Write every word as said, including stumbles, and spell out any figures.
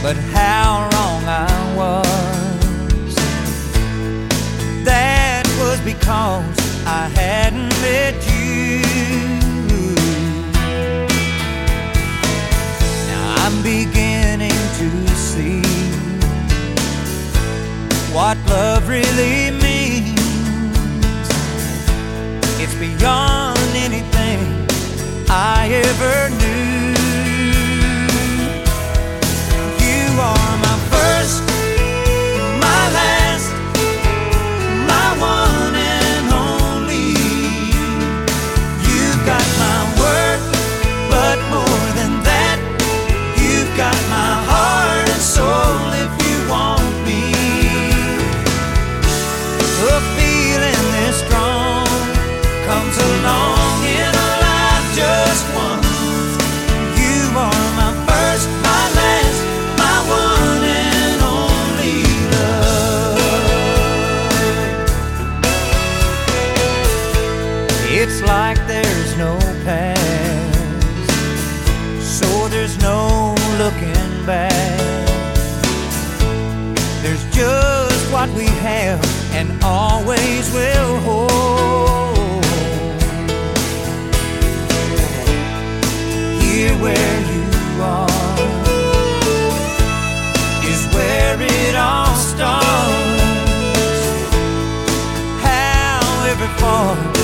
but how wrong I was. That was because I hadn't met you. Now I'm beginning to see what love really means. It's beyond anything I ever knew. You are my first, my last, my one and only. You've got my word, but more than that, you've got my heart and soul if you want me. A feeling this strong comes along in a life just once. You are my first, my last, my one and only love. It's like there's no past, so there's no looking back. There's just what we have and always will hold. Here where you are is where it all starts. However far